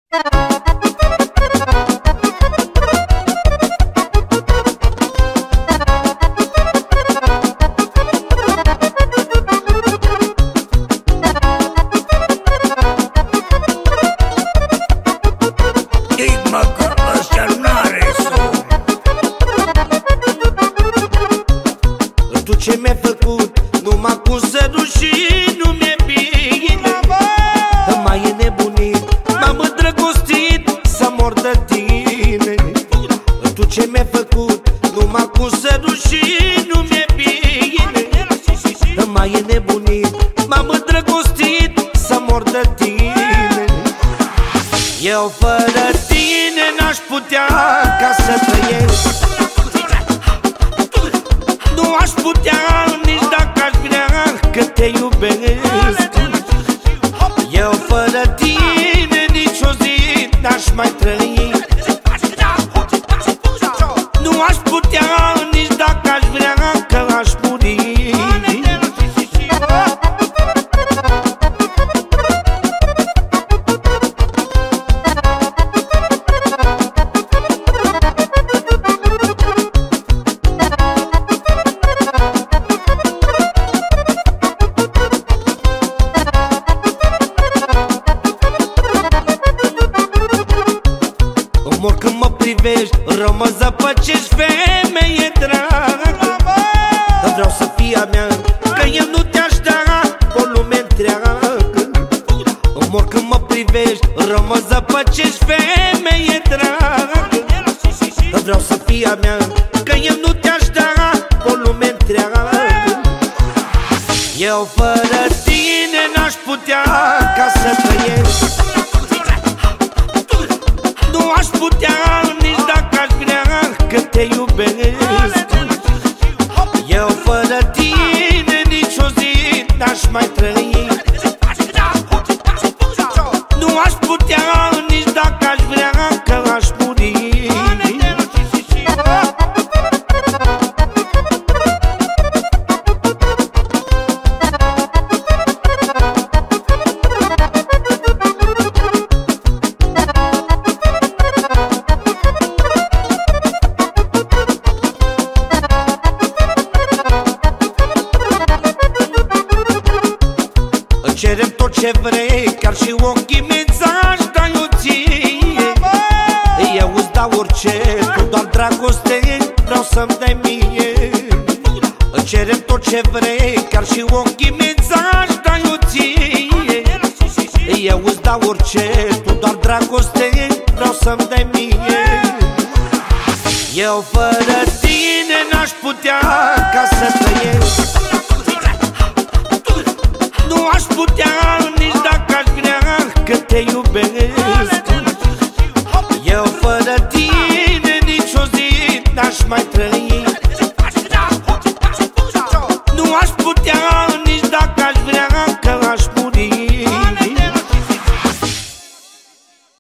Ce mi-ai făcut, numai cu sărut și nu mi-e bine. Mai e nebunit, m-am îndrăgostit să mor de tine. Tu ce mi-ai făcut, numai cu sărut și nu mi-e bine. Mai e nebunit, m-am îndrăgostit să mor de tine. Eu fără tine n-aș putea ca să trăiesc. Nu aș putea nici dacă aș vrea, că te iubesc. Eu fără tine nici o zi n-aș mai trăi. Nu aș putea nici dacă aș vrea, că aș muri. Mor când mă privești, rău mă zăpăcești, femeie dragă. Vreau să fii a mea, că eu nu te-aș da o lume întreagă. Mor când mă privești, rău mă zăpăcești, femeie dragă. Vreau să fii a mea, că eu nu te-aș da o lume întreagă. Eu fără tine n-aș putea ca să trăiesc. Nu aș putea nici dacă aș vrea, că te iubesc. Eu fără tine nici o zi n-aș mai trăi. Nu aș putea nici dacă aș vrea, că aș muri. Cerem tot ce vrei, chiar și ochii mei ți-aș da eu ție. Eu îți dau orice, tu doar dragoste vreau să-mi dai mie. Cerem tot ce vrei, chiar și ochii mei ți-aș da eu ție. Eu îți dau orice, tu doar dragoste vreau să-mi dai mie. Eu fără tine n-aș putea ca să trăiesc. Nu aș putea nici dacă aș vrea, că te iubesc.